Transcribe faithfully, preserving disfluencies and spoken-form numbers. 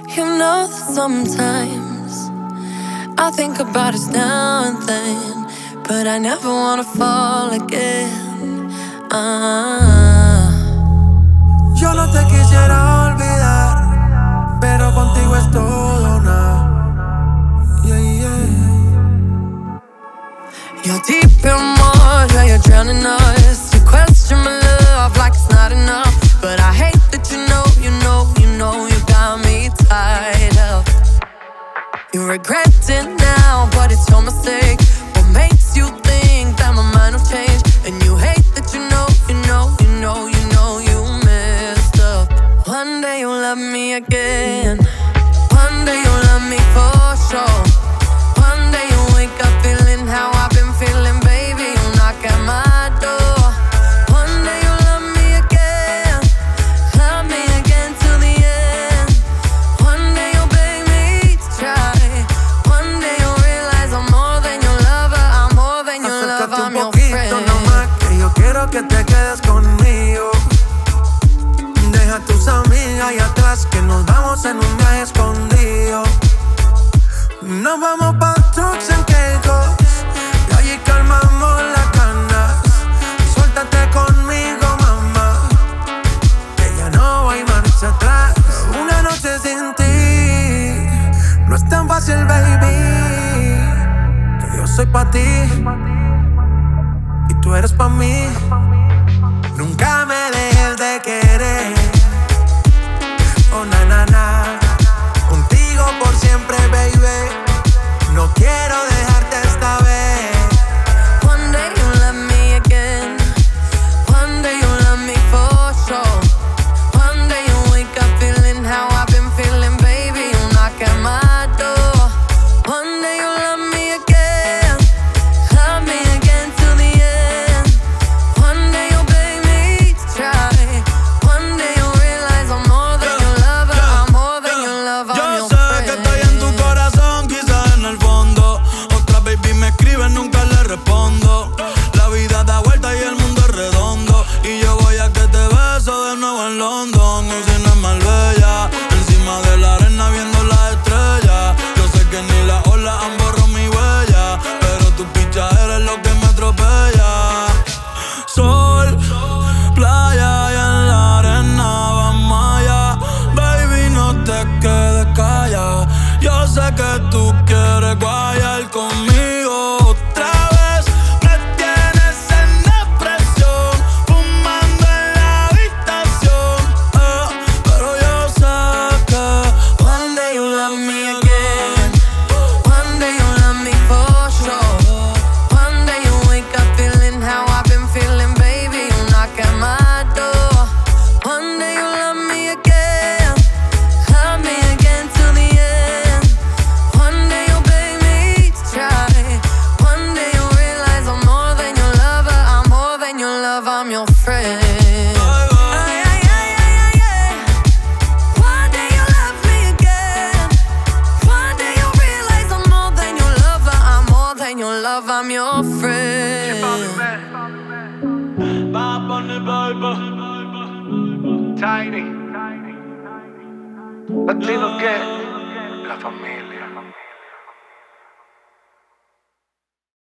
You know that sometimes I think about us now and then, but I never wanna fall again. Ah. Yo no te quisiera olvidar, pero contigo es todo nada. Yeah, yeah. You're deep in water, you're drowning us. You question my love like it's not enough, but I hate that you know, you know, you know you got me tied up. You regret it now, but it's your mistake. What makes you think that my mind will change? And you hate that you know, you know, you know, you know you messed up. One day you'll love me again. One day you'll love me for sure. One day you'll wake up feeling how I've been feeling, baby. You'll knock at my door. One day you'll love me again. Love me again till the end. One day you'll beg me to try. One day you'll realize I'm more than your lover. I'm more than your lover, I'm your friend. Acércate un poquito nomás, que yo quiero que te quedes conmigo. Deja a tus amigas ahí atrás, que nos vamos en un viaje escondido. Nos vamos pa' Turks and Caicos y allí calmamos las ganas. Suéltate conmigo, mamá, que ya no hay marcha atrás. Una noche sin ti no es tan fácil, baby, que yo soy pa' ti y tú eres pa' mí. Nunca me dejes de querer. Oh, na, na, na. Contigo por siempre, baby. No quiero dejarte esta vez. One day you'll love me again. One day you'll love me for sure. One day you'll wake up feeling how I've been feeling, baby. You'll knock at my door. One day you'll love me again. Love me again till the end. One day you'll beg me to try. One day you'll realize I'm more than your lover. I'm more than your lover, I'm your friend. Yo sé que estoy en tu corazón, quizás en el fondo. Otra baby me escribe, nunca le respondo. La vida da vuelta y el mundo es redondo. Y yo voy a que te beso de nuevo en London. Cocina en Marbella, encima de la arena viendo las estrellas. Yo sé que ni las olas han borrado mi huella, pero tu picha eres lo que me atropella. Sol, playa y en la arena vamos allá. Baby, no te quedes callada. Yo sé que tú quieres guayar conmigo otra vez. Me tienes en depresión, fumando en la habitación, eh, pero yo sé que One day you'll love me again. One day you'll love me for sure. One day you'll wake up feeling how I've been feeling, baby. You'll knock at my door. One day you'll love me again. Love me again till the end. One day you'll beg me to try. One day you'll realize I'm more than your lover. I'm more than your lover, I'm your friend. Ay, ay, ay, ay, ay, ay. One day you'll love me again. One day you'll realize I'm more than your lover. I'm more than your lover, I'm your friend. Bad Bunny, baby. Tiny. Latino que la familia.